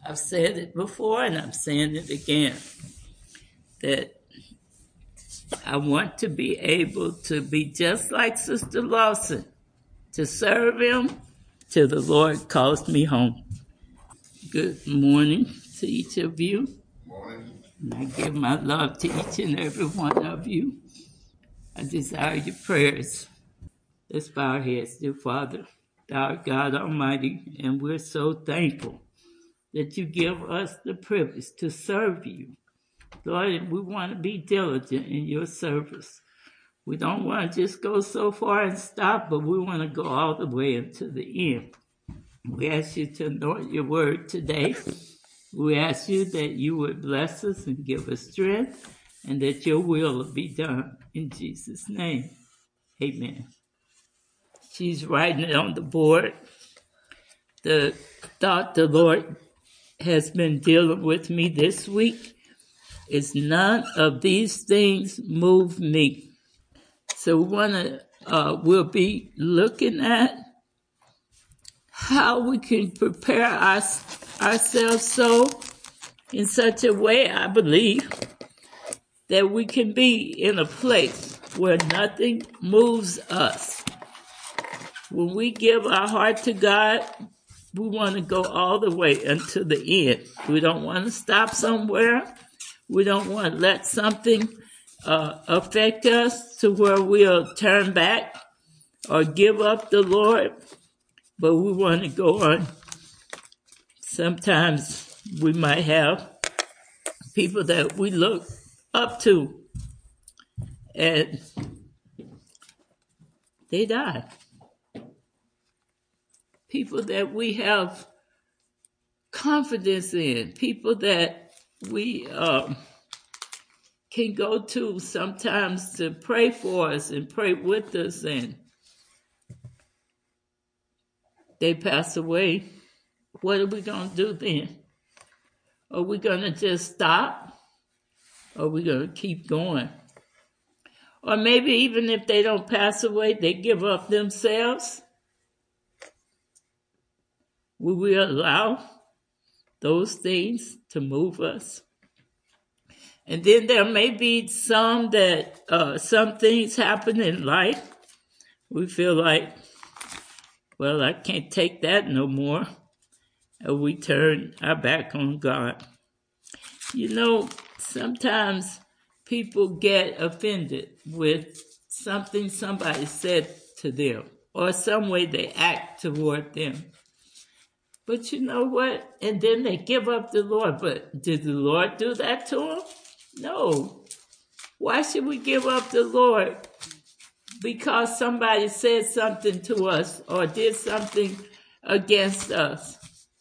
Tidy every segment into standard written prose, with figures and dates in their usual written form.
I've said it before and I'm saying it again, that I want to be able to be just like Sister Lawson, to serve him till the Lord calls me home. Good morning to each of you. Morning. And I give my love to each and every one of you. I desire your prayers. Let's bow our heads, dear Father, our God Almighty, and we're so thankful that you give us the privilege to serve you. Lord, we want to be diligent in your service. We don't want to just go so far and stop, but we want to go all the way until the end. We ask you to anoint your word today. We ask you that you would bless us and give us strength, and that your will be done. In Jesus' name, amen. She's writing it on the board. The thought the Lord has been dealing with me this week is none of these things move me. So we'll be looking at how we can prepare ourselves so in such a way, I believe, that we can be in a place where nothing moves us. When we give our heart to God, we want to go all the way until the end. We don't want to stop somewhere. We don't want to let something affect us to where we'll turn back or give up the Lord, but we want to go on. Sometimes we might have people that we look up to, and they die. People that we have confidence in, people that we can go to sometimes to pray for us and pray with us, and they pass away. What are we going to do then? Are we going to just stop? Or are we going to keep going? Or maybe even if they don't pass away, they give up themselves. Will we allow those things to move us? And then there may be some things happen in life. We feel like, well, I can't take that no more. And we turn our back on God. You know, sometimes people get offended with something somebody said to them or some way they act toward them. But you know what? And then they give up the Lord. But did the Lord do that to them? No. Why should we give up the Lord because somebody said something to us or did something against us?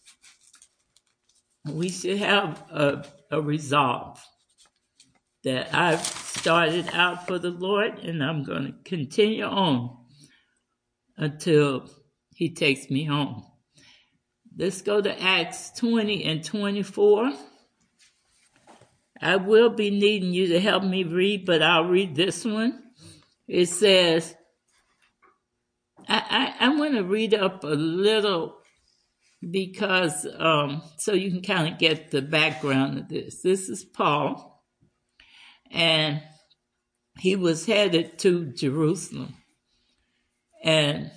We should have a resolve that I've started out for the Lord, and I'm going to continue on until he takes me home. Let's go to Acts 20 and 24. I will be needing you to help me read, but I'll read this one. It says, I'm going to read up a little because so you can kind of get the background of this. This is Paul, and he was headed to Jerusalem. And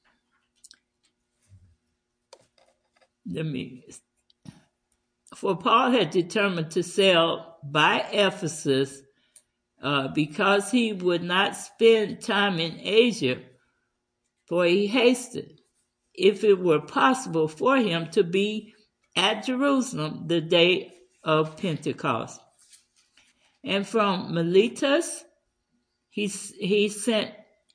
for Paul had determined to sail by Ephesus because he would not spend time in Asia, for he hasted, if it were possible for him, to be at Jerusalem the day of Pentecost. And from Miletus, he sent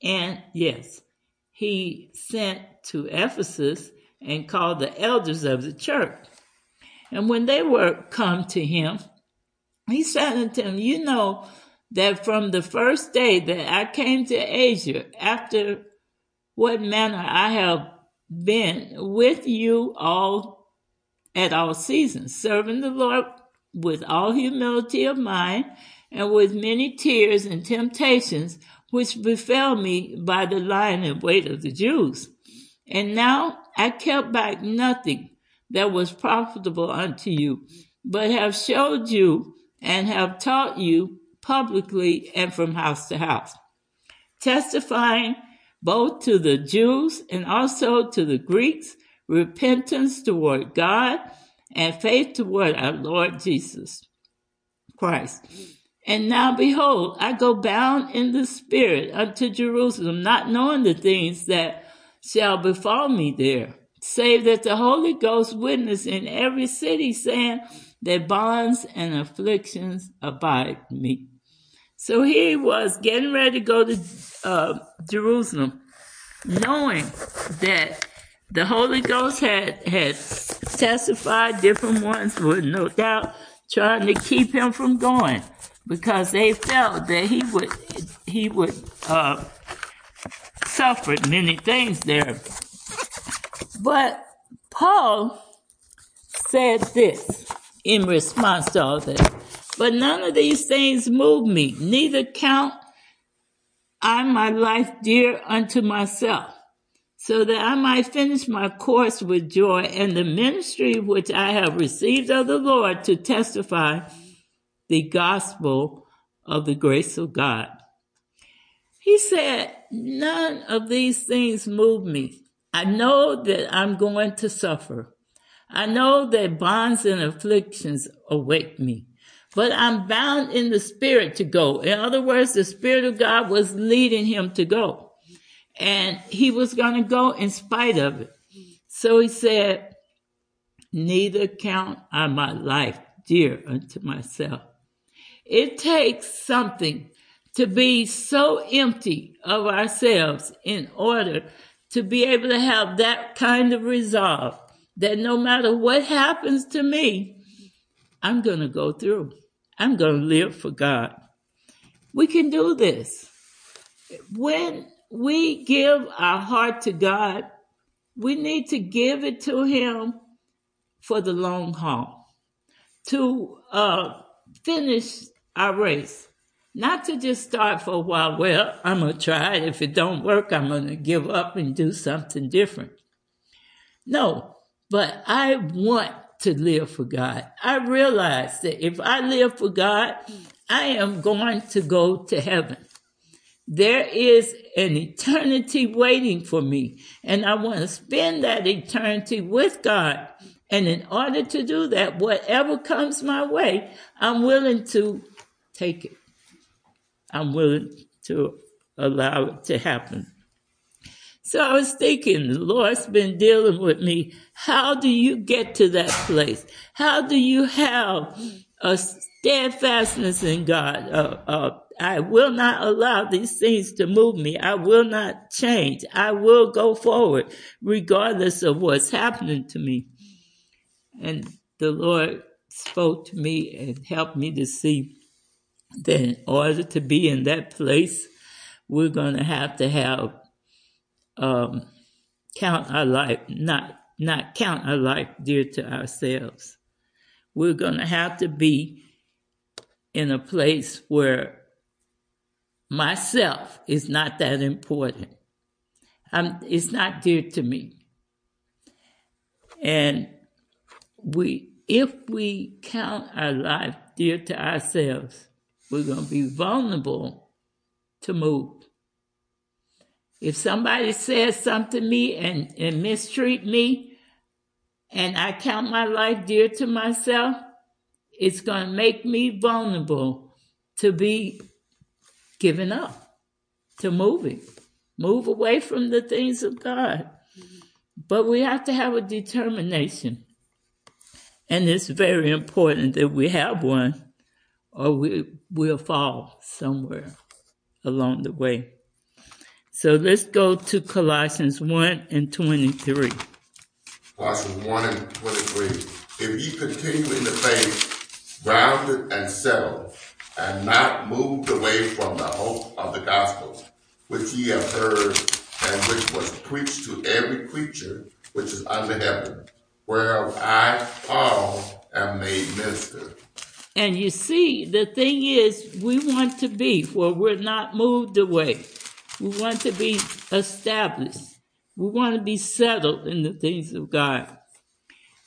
to Ephesus and called the elders of the church. And when they were come to him, he said unto them, you know that from the first day that I came to Asia, after what manner I have been with you all at all seasons, serving the Lord with all humility of mind and with many tears and temptations, which befell me by the lying in wait of the Jews. And now I kept back nothing, that was profitable unto you, but have showed you and have taught you publicly and from house to house, testifying both to the Jews and also to the Greeks, repentance toward God and faith toward our Lord Jesus Christ. And now behold, I go bound in the Spirit unto Jerusalem, not knowing the things that shall befall me there, save that the Holy Ghost witness in every city, saying that bonds and afflictions abide me. So here he was getting ready to go to Jerusalem, knowing that the Holy Ghost had testified. Different ones were no doubt trying to keep him from going because they felt that he would suffer many things there. But Paul said this in response to all that. But none of these things move me, neither count I my life dear unto myself, so that I might finish my course with joy and the ministry which I have received of the Lord to testify the gospel of the grace of God. He said, none of these things move me. I know that I'm going to suffer. I know that bonds and afflictions await me. But I'm bound in the Spirit to go. In other words, the Spirit of God was leading him to go. And he was going to go in spite of it. So he said, neither count I my life dear unto myself. It takes something to be so empty of ourselves in order to be able to have that kind of resolve that no matter what happens to me, I'm going to go through. I'm going to live for God. We can do this. When we give our heart to God, we need to give it to him for the long haul, to finish our race, not to just start for a while. Well, I'm going to try it. If it don't work, I'm going to give up and do something different. No, but I want to live for God. I realize that if I live for God, I am going to go to heaven. There is an eternity waiting for me, and I want to spend that eternity with God. And in order to do that, whatever comes my way, I'm willing to take it. I'm willing to allow it to happen. So I was thinking, the Lord's been dealing with me. How do you get to that place? How do you have a steadfastness in God? I will not allow these things to move me. I will not change. I will go forward regardless of what's happening to me. And the Lord spoke to me and helped me to see that in order to be in that place, we're going to have count our life, not count our life dear to ourselves. We're going to have to be in a place where myself is not that important. It's not dear to me. And if we count our life dear to ourselves, we're going to be vulnerable to move. If somebody says something to me and mistreat me, and I count my life dear to myself, it's going to make me vulnerable to be given up, to move away from the things of God. But we have to have a determination. And it's very important that we have one, or we'll fall somewhere along the way. So let's go to Colossians 1 and 23. Colossians 1 and 23. If ye continue in the faith, grounded and settled, and not moved away from the hope of the gospel, which ye have heard, and which was preached to every creature which is under heaven, whereof I, Paul, am made minister. And you see, the thing is, we want to be where we're not moved away. We want to be established. We want to be settled in the things of God.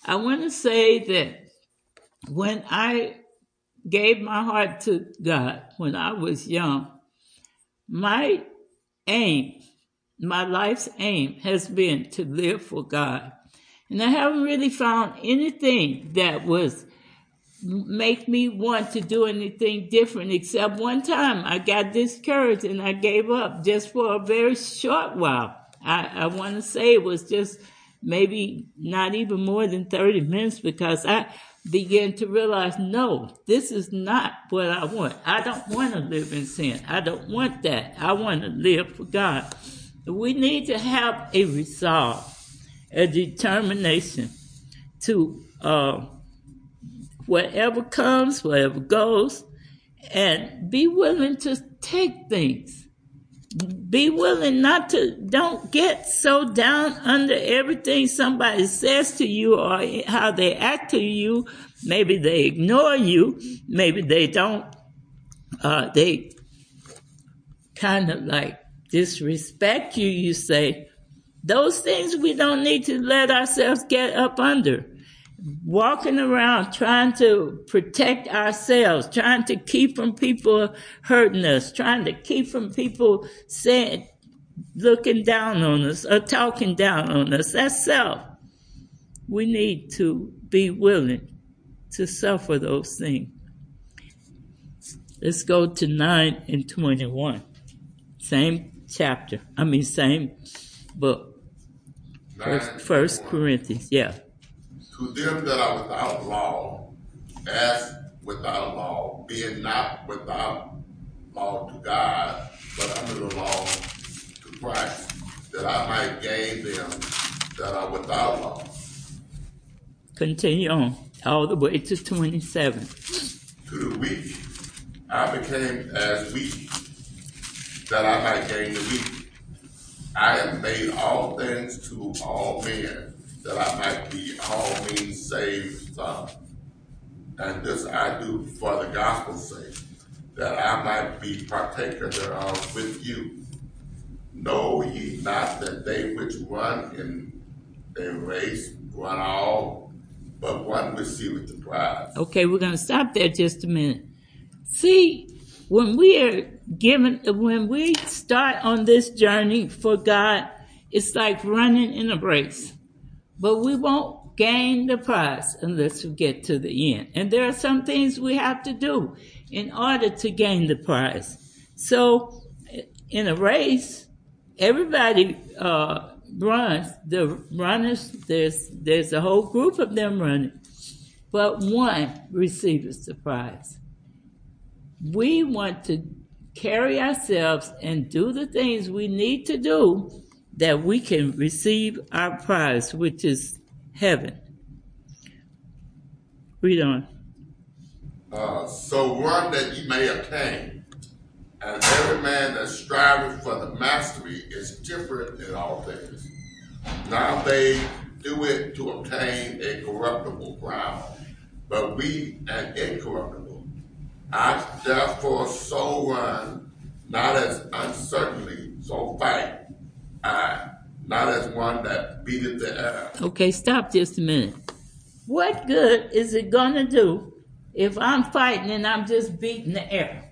I want to say that when I gave my heart to God when I was young, my aim, my life's aim has been to live for God. And I haven't really found anything that was make me want to do anything different, except one time I got discouraged and I gave up just for a very short while. I want to say it was just maybe not even more than 30 minutes, because I began to realize, no, this is not what I want. I don't want to live in sin. I don't want that. I want to live for God. We need to have a resolve, a determination to whatever comes, whatever goes, and be willing to take things. Be willing not to, don't get so down under everything somebody says to you or how they act to you. Maybe they ignore you. Maybe they don't, they kind of like disrespect you, you say. Those things we don't need to let ourselves get up under. Walking around trying to protect ourselves, trying to keep from people hurting us, trying to keep from people saying, looking down on us or talking down on us. That's self. We need to be willing to suffer those things. Let's go to 9 and 21. Same chapter. Same book. First Corinthians, yeah. To them that are without law, as without law, being not without law to God, but under the law to Christ, that I might gain them that are without law. Continue on, all the way to 27. To the weak, I became as weak, that I might gain the weak. I have made all things to all men, that I might be all means saved some. And this I do for the gospel's sake, that I might be partaker thereof with you. Know ye not that they which run in a race run all, but one receiveth the prize. Okay, we're going to stop there just a minute. See, when we start on this journey for God, it's like running in a race. But we won't gain the prize unless we get to the end. And there are some things we have to do in order to gain the prize. So in a race, everybody runs. The runners, there's a whole group of them running. But one receives the prize. We want to carry ourselves and do the things we need to do that we can receive our prize, which is heaven. Read on. So run that ye may obtain. And every man that striveth for the mastery is different in all things. Now they do it to obtain a corruptible crown, but we an incorruptible. I therefore so run, not as uncertainly, so fight. Not as one that beateth the air. Okay, stop just a minute. What good is it going to do if I'm fighting and I'm just beating the air?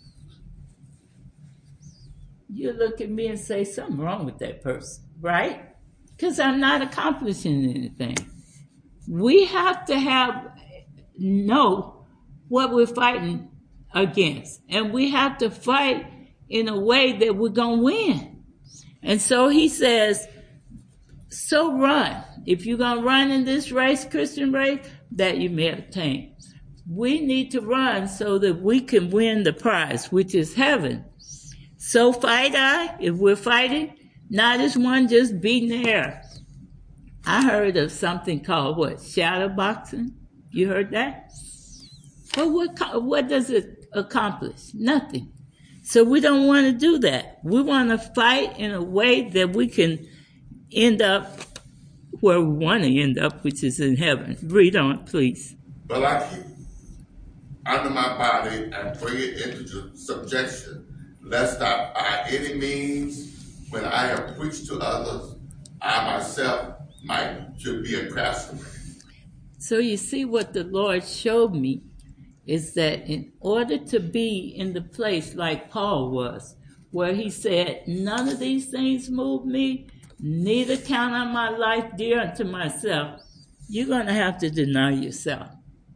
You look at me and say, something wrong with that person, right? Because I'm not accomplishing anything. We have to know what we're fighting against. And we have to fight in a way that we're going to win. And so he says, so run. If you're going to run in this race, Christian race, that you may obtain. We need to run so that we can win the prize, which is heaven. So fight I, if we're fighting, not as one just beating the air. I heard of something called, shadow boxing? You heard that? But what does it accomplish? Nothing. So we don't want to do that. We want to fight in a way that we can end up where we want to end up, which is in heaven. Read on, please. But I keep under my body and bring it into subjection, lest I by any means, when I have preached to others, I myself should be a craftsman. So you see what the Lord showed me is that in order to be in the place like Paul was, where he said, none of these things move me, neither count on my life dear unto myself, you're going to have to deny yourself.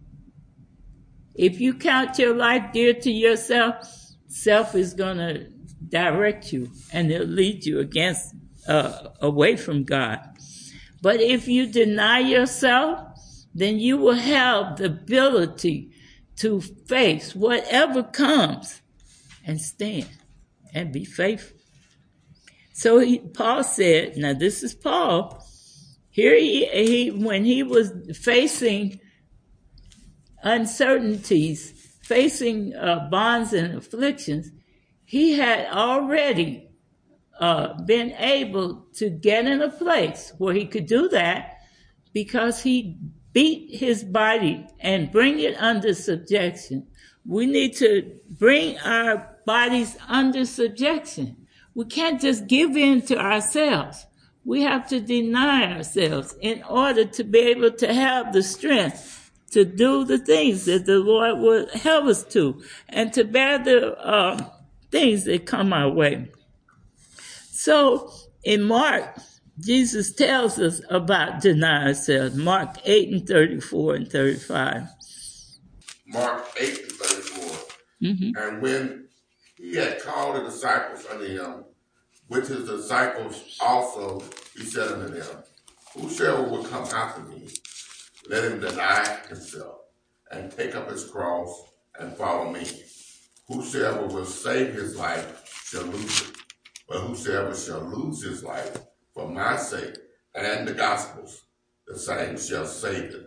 If you count your life dear to yourself, self is going to direct you and it'll lead you away from God. But if you deny yourself, then you will have the ability to face whatever comes and stand and be faithful. So Paul said, now this is Paul, here he when he was facing uncertainties, facing bonds and afflictions, he had already been able to get in a place where he could do that because he beat his body and bring it under subjection. We need to bring our bodies under subjection. We can't just give in to ourselves. We have to deny ourselves in order to be able to have the strength to do the things that the Lord will help us to and to bear the things that come our way. So in Mark, Jesus tells us about denying ourselves. Mark 8:34 and 35. Mark 8:34. Mm-hmm. And when he had called the disciples unto him, with his disciples also, he said unto them, whosoever will come after me, let him deny himself, and take up his cross, and follow me. Whosoever will save his life shall lose it. But whosoever shall lose his life for my sake and the gospel's, the same shall save it.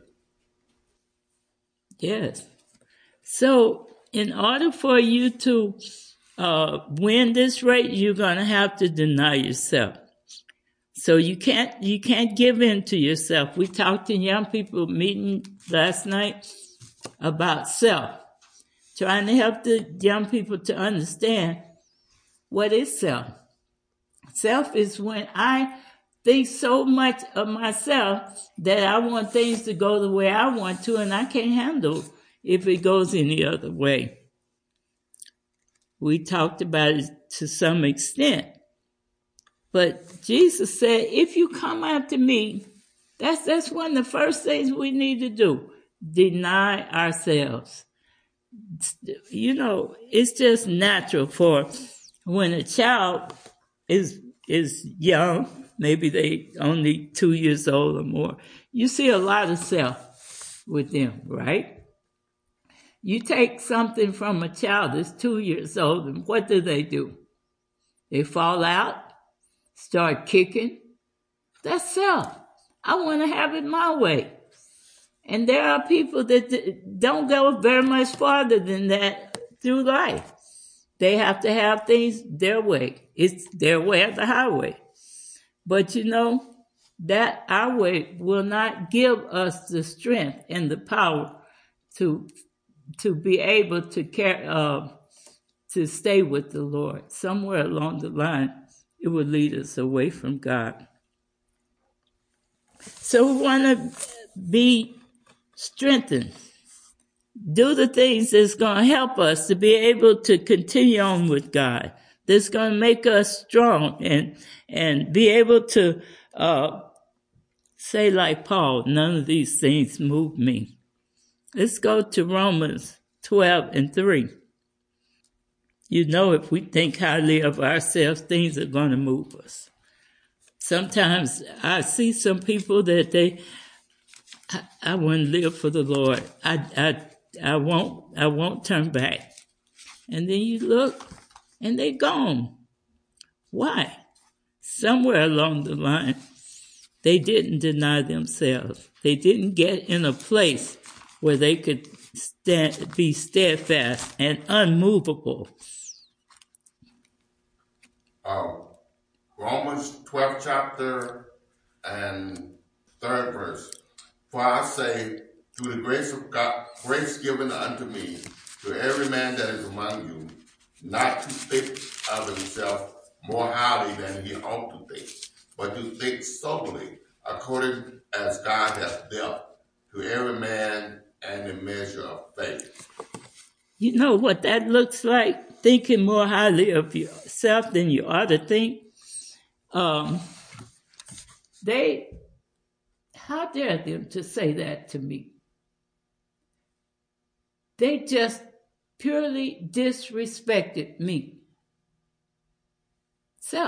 Yes. So in order for you to win this race, you're going to have to deny yourself. So you can't give in to yourself. We talked in young people meeting last night about self, trying to help the young people to understand what is self. Self is when I think so much of myself that I want things to go the way I want to, and I can't handle if it goes any other way. We talked about it to some extent. But Jesus said, if you come after me, that's one of the first things we need to do. Deny ourselves. You know, it's just natural for when a child is young, maybe they only 2 years old or more, you see a lot of self with them, right? You take something from a child that's 2 years old, and what do? They fall out, start kicking. That's self. I want to have it my way. And there are people that don't go very much farther than that through life. They have to have things their way. It's their way or the highway. But you know, that our way will not give us the strength and the power to be able to stay with the Lord. Somewhere along the line, it will lead us away from God. So we want to be strengthened. Do the things that's going to help us to be able to continue on with God. That's going to make us strong and be able to say like Paul, none of these things move me. Let's go to Romans 12:3. You know, if we think highly of ourselves, things are going to move us. Sometimes I see some people that I want to live for the Lord. I won't turn back. And then you look and they're gone. Why? Somewhere along the line, they didn't deny themselves. They didn't get in a place where they could be steadfast and unmovable. Romans 12th chapter and 3rd verse. For I say, through the grace of God, grace given unto me, to every man that is among you, not to think of himself more highly than he ought to think, but to think soberly, according as God hath dealt to every man and the measure of faith. You know what that looks like? Thinking more highly of yourself than you ought to think. How dare them to say that to me? They just purely disrespected me. Self.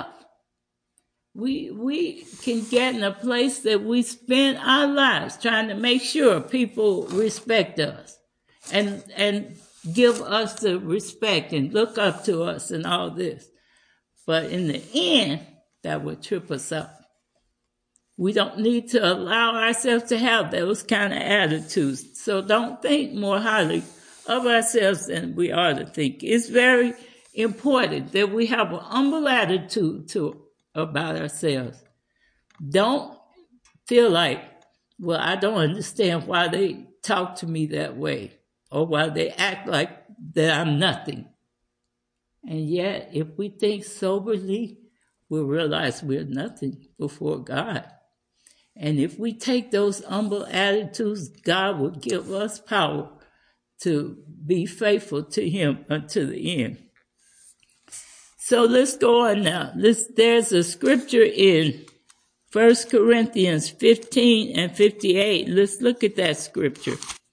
We can get in a place that we spend our lives trying to make sure people respect us and give us the respect and look up to us and all this. But in the end, that would trip us up. We don't need to allow ourselves to have those kind of attitudes. So don't think more highly of ourselves than we ought to think. It's very important that we have an humble attitude about ourselves. Don't feel like, well, I don't understand why they talk to me that way or why they act like that I'm nothing. And yet, if we think soberly, we'll realize we're nothing before God. And if we take those humble attitudes, God will give us power to be faithful to Him until the end. So let's go on now. There's a scripture in 1 Corinthians 15 and 58. Let's look at that scripture.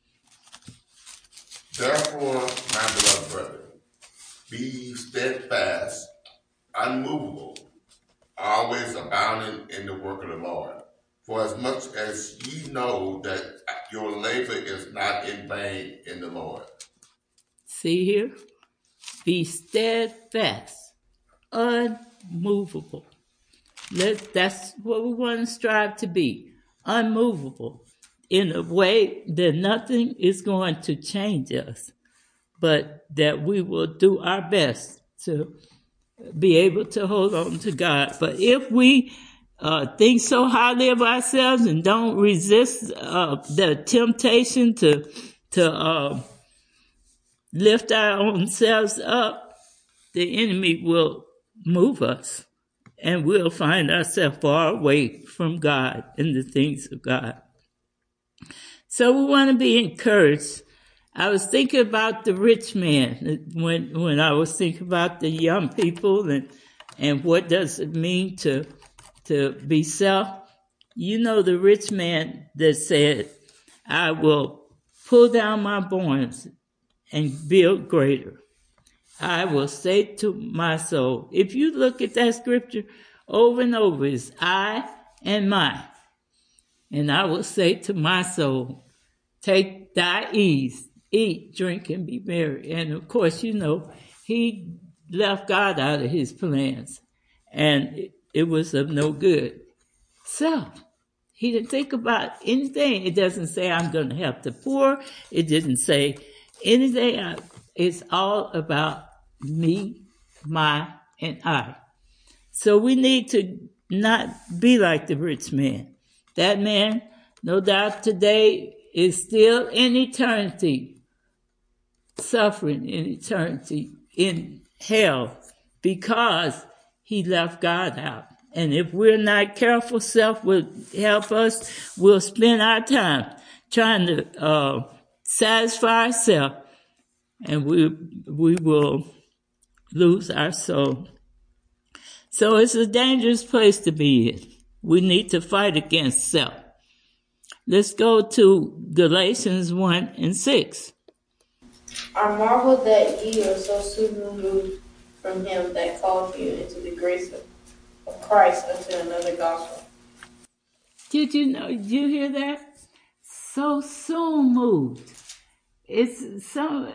Therefore, my beloved brethren, be ye steadfast, unmovable, always abounding in the work of the Lord. For as much as ye know that your labor is not in vain in the Lord. See here? Be steadfast, unmovable. That's what we want to strive to be. Unmovable. In a way that nothing is going to change us, but that we will do our best to be able to hold on to God. But if we think so highly of ourselves and don't resist the temptation to lift our own selves up, the enemy will move us and we'll find ourselves far away from God and the things of God. So we want to be encouraged. I was thinking about the rich man when I was thinking about the young people and what does it mean to be self. You know the rich man that said, I will pull down my barns and build greater. I will say to my soul, if you look at that scripture over and over, it's I and my. And I will say to my soul, take thy ease, eat, drink, and be merry. And of course, you know, he left God out of his plans. And it was of no good. So, he didn't think about anything. It doesn't say I'm going to help the poor. It didn't say anything. It's all about me, my, and I. So we need to not be like the rich man. That man, no doubt today, is still in eternity, suffering in eternity in hell because he left God out. And if we're not careful, self will help us. We'll spend our time trying to satisfy ourselves, and we will lose our soul. So it's a dangerous place to be in. We need to fight against self. Let's go to Galatians 1 and 6. I marvel that ye are so soon removed from him that called you into the grace of Christ unto another gospel. Did you hear that? So soon moved. It's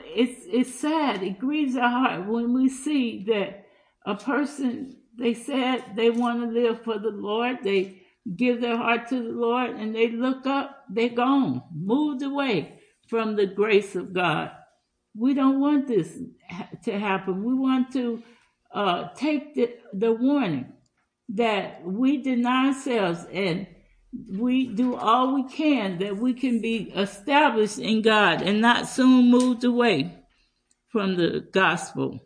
sad. It grieves our heart when we see that a person, they said they want to live for the Lord, they give their heart to the Lord, and they look up, they're gone, moved away from the grace of God. We don't want this to happen. We want to take the warning that we deny ourselves and we do all we can that we can be established in God and not soon moved away from the gospel.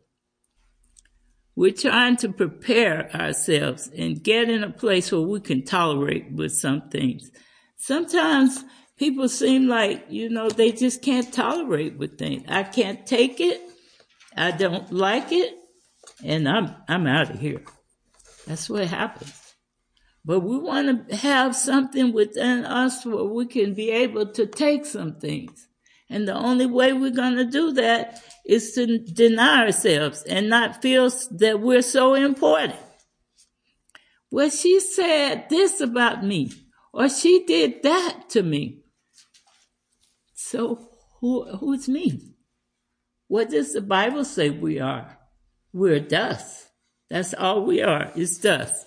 We're trying to prepare ourselves and get in a place where we can tolerate with some things. Sometimes people seem like, they just can't tolerate with things. I can't take it. I don't like it. And I'm out of here. That's what happens. But we want to have something within us where we can be able to take some things. And the only way we're going to do that is to deny ourselves and not feel that we're so important. Well, she said this about me, or she did that to me. So who's me? What does the Bible say we are? We're dust. That's all we are, is dust.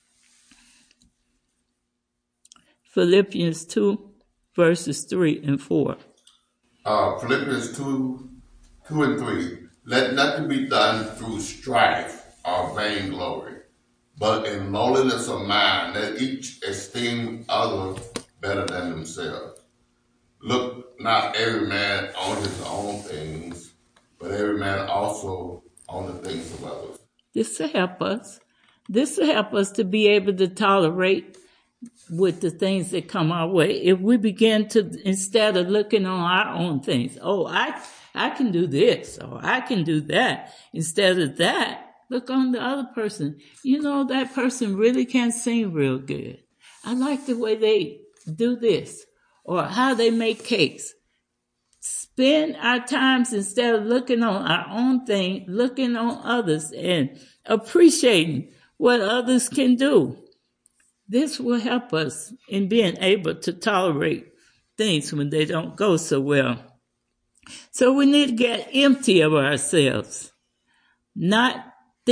Philippians 2, verses 3 and 4. Philippians 2 and 3. Let nothing be done through strife or vainglory, but in lowliness of mind, let each esteem others better than themselves. Look not every man on his own things, but every man also on the things of others. This will help us. This will help us to be able to tolerate with the things that come our way. If we begin to, instead of looking on our own things, I can do this, or I can do that. Instead of that, look on the other person. That person really can sing real good. I like the way they do this, or how they make cakes. Spend our times, instead of looking on our own thing, looking on others and appreciating what others can do. This will help us in being able to tolerate things when they don't go so well. So we need to get empty of ourselves, not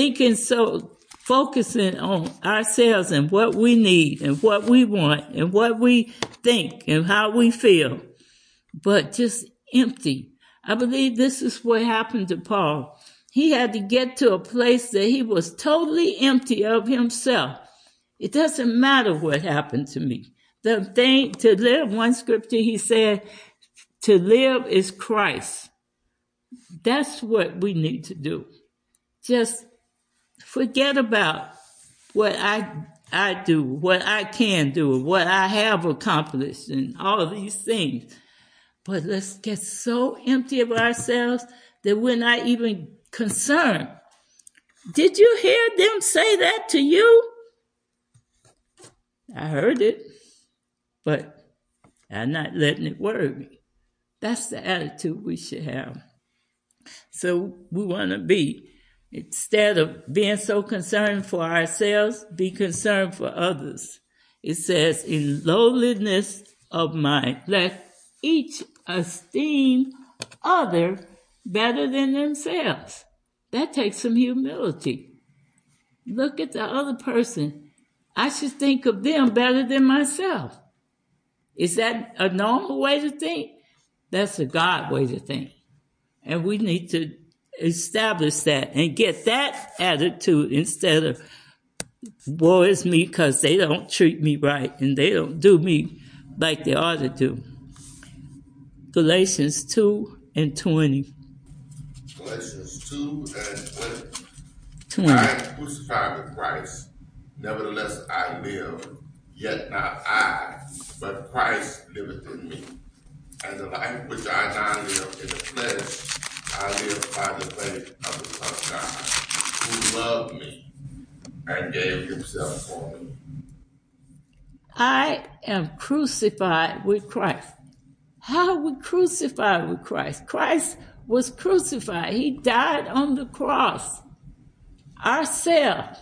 focusing on ourselves and what we need and what we want and what we think and how we feel, but just empty. I believe this is what happened to Paul. He had to get to a place that he was totally empty of himself. It doesn't matter what happened to me. The thing to live, one scripture he said, to live is Christ. That's what we need to do. Just forget about what I do, what I can do, what I have accomplished, and all of these things. But let's get so empty of ourselves that we're not even concerned. Did you hear them say that to you? I heard it, but I'm not letting it worry me. That's the attitude we should have. So we want to be, instead of being so concerned for ourselves, be concerned for others. It says, in lowliness of mind, let each esteem other better than themselves. That takes some humility. Look at the other person. I should think of them better than myself. Is that a normal way to think? That's a God way to think. And we need to establish that and get that attitude instead of, woe is me because they don't treat me right and they don't do me like they ought to do. Galatians 2 and 20. Galatians 2 and 20. I am crucified with Christ. Nevertheless, I live, yet not I, but Christ liveth in me. And the life which I now live in the flesh, I live by the faith of the Son of God, who loved me and gave himself for me. I am crucified with Christ. How are we crucified with Christ? Christ was crucified. He died on the cross. Ourselves.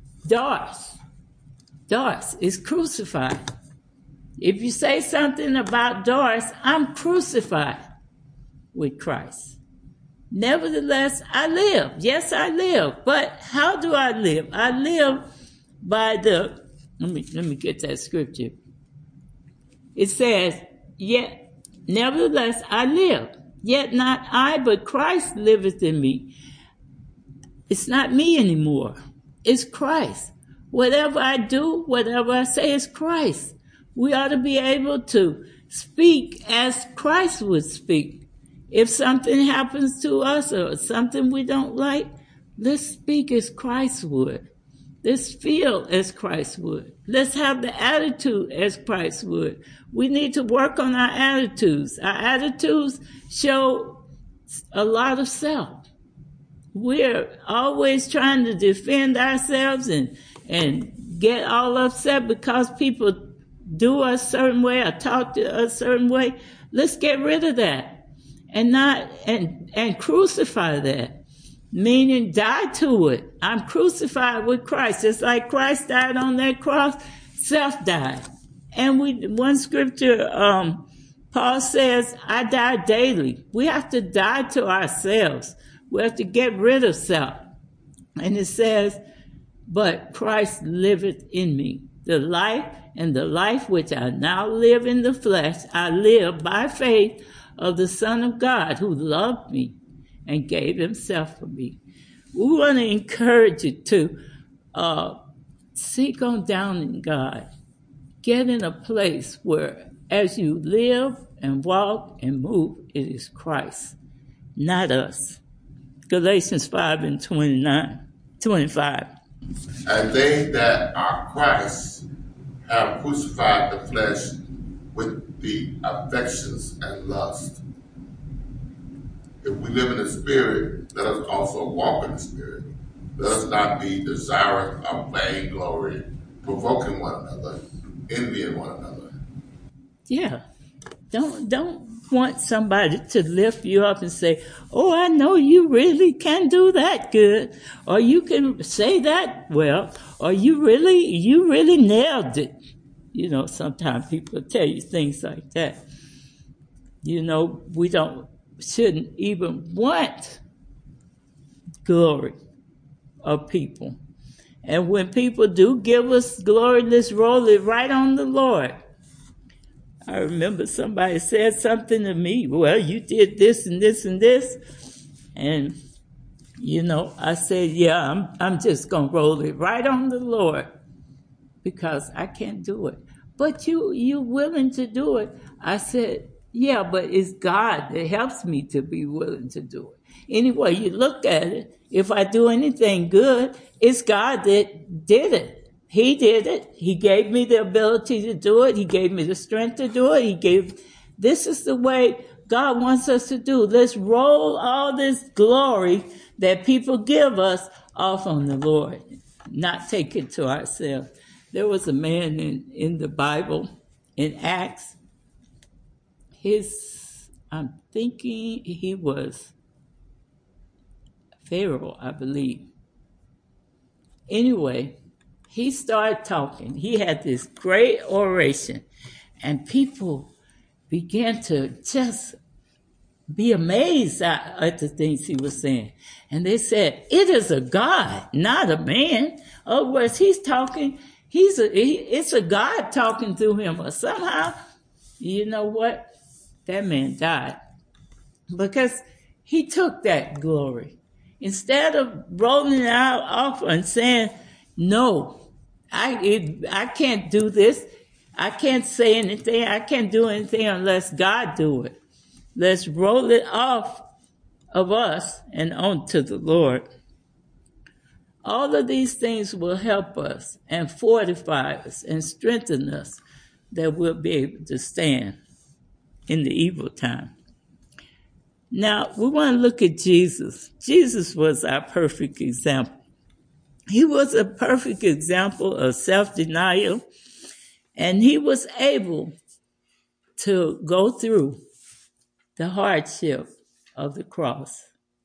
Doris is crucified. If you say something about Doris, I'm crucified with Christ. Nevertheless, I live. Yes, I live. But how do I live? I live by let me get that scripture. It says, nevertheless, I live. Yet not I, but Christ liveth in me. It's not me anymore. It's Christ. Whatever I do, whatever I say is Christ. We ought to be able to speak as Christ would speak. If something happens to us or something we don't like, let's speak as Christ would. Let's feel as Christ would. Let's have the attitude as Christ would. We need to work on our attitudes. Our attitudes show a lot of self. We're always trying to defend ourselves and get all upset because people do a certain way or talk to a certain way. Let's get rid of that and crucify that, meaning die to it. I'm crucified with Christ. Just like Christ died on that cross, self died. And one scripture, Paul says, I die daily. We have to die to ourselves. We have to get rid of self. And it says, but Christ liveth in me. The life which I now live in the flesh, I live by faith of the Son of God who loved me and gave himself for me. We want to encourage you to seek on down in God. Get in a place where as you live and walk and move, it is Christ, not us. Galatians 5:25. And they that are Christ have crucified the flesh with the affections and lust. If we live in the Spirit, let us also walk in the Spirit. Let us not be desirous of vainglory, provoking one another, envying one another. Yeah. Don't want somebody to lift you up and say, oh, I know you really can do that good. Or you can say that well. Or you really nailed it. You know, sometimes people tell you things like that. You know, we shouldn't even want glory of people. And when people do give us glory, let's roll it right on the Lord. I remember somebody said something to me, well, you did this and this and this. And, you know, I said, yeah, I'm just going to roll it right on the Lord because I can't do it. But you're willing to do it. I said, yeah, but it's God that helps me to be willing to do it. Anyway, you look at it, if I do anything good, it's God that did it. He did it. He gave me the ability to do it. He gave me the strength to do it. This is the way God wants us to do. Let's roll all this glory that people give us off on the Lord, not take it to ourselves. There was a man in the Bible, in Acts. I'm thinking he was Pharaoh, I believe. Anyway, he started talking. He had this great oration, and people began to just be amazed at the things he was saying. And they said, it is a God, not a man. In other words, he's talking, it's a God talking through him. Or somehow, you know what? That man died because he took that glory. Instead of rolling it out off and saying, no, I can't do this. I can't say anything. I can't do anything unless God do it. Let's roll it off of us and onto the Lord. All of these things will help us and fortify us and strengthen us that we'll be able to stand in the evil time. Now, we want to look at Jesus. Jesus was our perfect example. He was a perfect example of self-denial, and he was able to go through the hardship of the cross.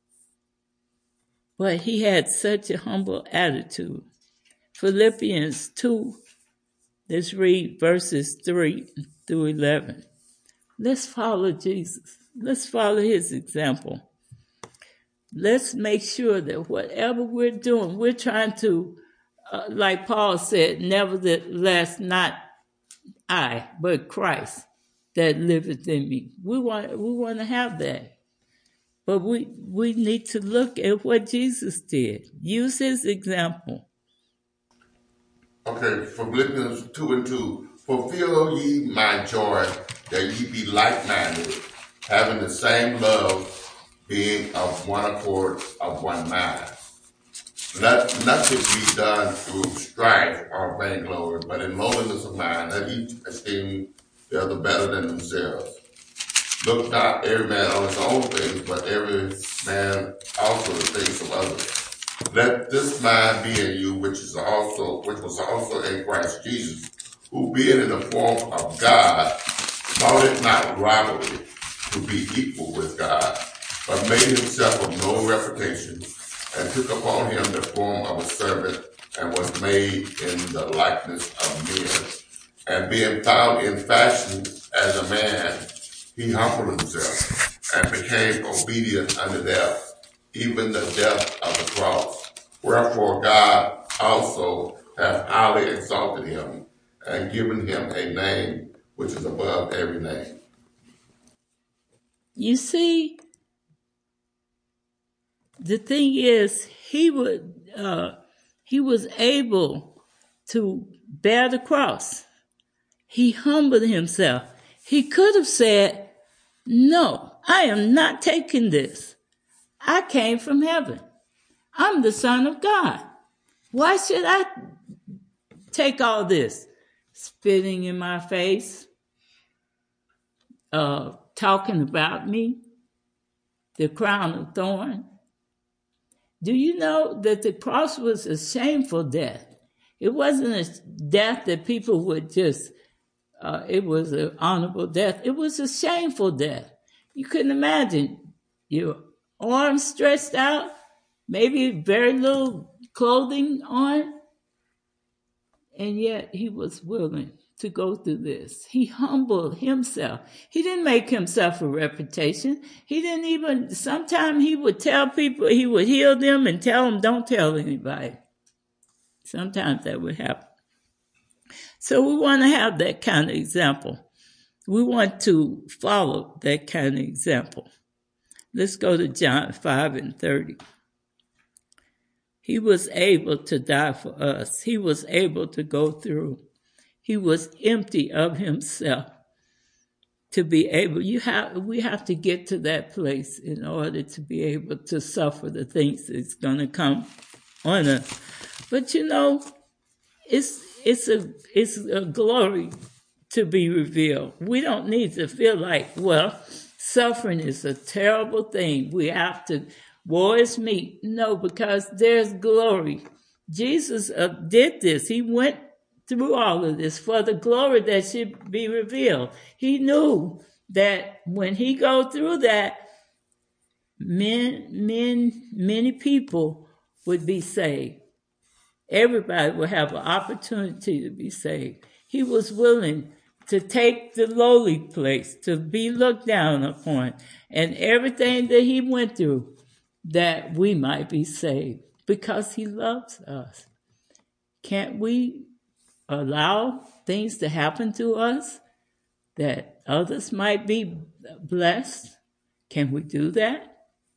But he had such a humble attitude. Philippians 2, let's read verses 3 through 11. Let's follow Jesus. Let's follow his example. Let's make sure that whatever we're doing, we're trying to, like Paul said, nevertheless, not I, but Christ that liveth in me. We want to have that. But we need to look at what Jesus did. Use his example. Okay, Philippians 2:2. Fulfill ye my joy, that ye be like-minded, having the same love, being of one accord, of one mind. Let nothing be done through strife or vainglory, but in lowliness of mind, let each esteem the other better than themselves. Look not every man on his own things, but every man also the things of others. Let this mind be in you, which was also in Christ Jesus, who being in the form of God, thought it not robbery to be equal with God, but made himself of no reputation, and took upon him the form of a servant, and was made in the likeness of men. And being found in fashion as a man, he humbled himself, and became obedient unto death, even the death of the cross. Wherefore God also hath highly exalted him, and given him a name which is above every name. You see, the thing is, he was able to bear the cross. He humbled himself. He could have said, "No, I am not taking this. I came from heaven. I'm the Son of God. Why should I take all this? Spitting in my face, talking about me, the crown of thorns." Do you know that the cross was a shameful death? It wasn't a death that people would just, it was an honorable death. It was a shameful death. You couldn't imagine your arms stretched out, maybe very little clothing on, and yet he was willing to go through this. He humbled himself. He didn't make himself a reputation. He didn't even, sometimes he would tell people, he would heal them and tell them, don't tell anybody. Sometimes that would happen. So we want to have that kind of example. We want to follow that kind of example. Let's go to John 5:30. He was able to die for us. He was able to go through. He was empty of himself to be able. We have to get to that place in order to be able to suffer the things that's going to come on us. But you know, it's a glory to be revealed. We don't need to feel like, well, suffering is a terrible thing. We have to, war is me. No, because there's glory. Jesus did this. He went through all of this for the glory that should be revealed. He knew that when he go through that, many people would be saved. Everybody would have an opportunity to be saved. He was willing to take the lowly place, to be looked down upon, and everything that he went through, that we might be saved, because he loves us. Can't we allow things to happen to us that others might be blessed? Can we do that?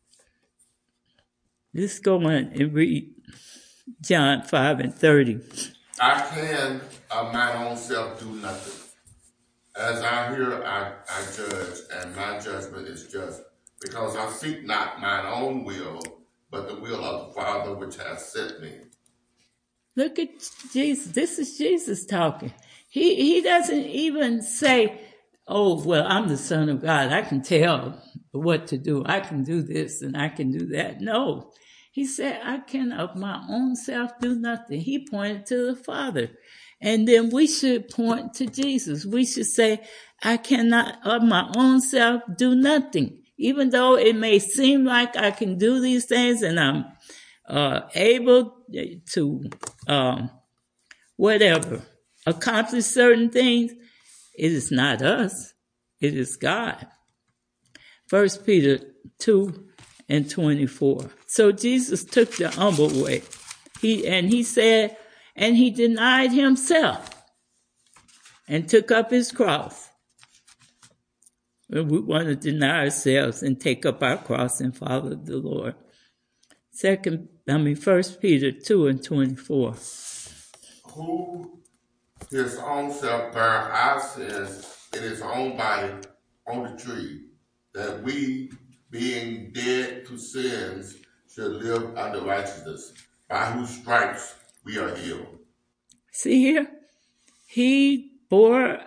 Let's go on and read John 5:30. I can of my own self do nothing. As I hear, I judge, and my judgment is just, because I seek not mine own will, but the will of the Father which hath sent me. Look at Jesus. This is Jesus talking. He doesn't even say, oh, well, I'm the Son of God. I can tell what to do. I can do this and I can do that. No. He said, I can of my own self do nothing. He pointed to the Father. And then we should point to Jesus. We should say, I cannot of my own self do nothing. Even though it may seem like I can do these things and I'm able to accomplish certain things, it is not us. It is God. 1 Peter 2:24. So Jesus took the humble way. He said, and he denied himself and took up his cross. We want to deny ourselves and take up our cross and follow the Lord. 1 Peter 2:24. Who his own self bare our sins in his own body on the tree, that we, being dead to sins, should live unto righteousness, by whose stripes we are healed. See here? He bore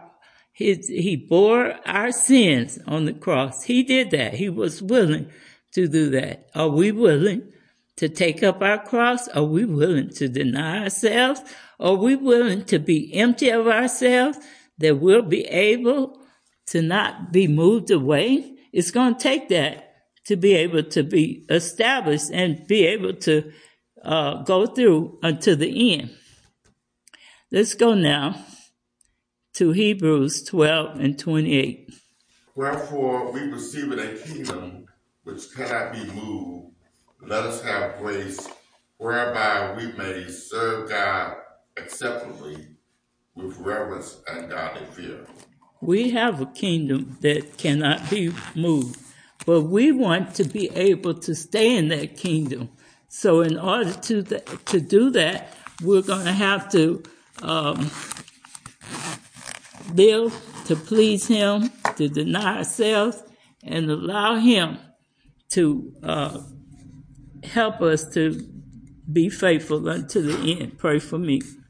our sins on the cross. He did that. He was willing to do that. Are we willing to take up our cross? Are we willing to deny ourselves? Are we willing to be empty of ourselves that we'll be able to not be moved away? It's going to take that to be able to be established and be able to go through until the end. Let's go now to Hebrews 12 and 28. Wherefore we receiving a kingdom which cannot be moved, let us have grace whereby we may serve God acceptably with reverence and godly fear. We have a kingdom that cannot be moved, but we want to be able to stay in that kingdom. So in order to do that, we're going to have to live to please him, to deny ourselves, and allow him to help us to be faithful unto the end. Pray for me.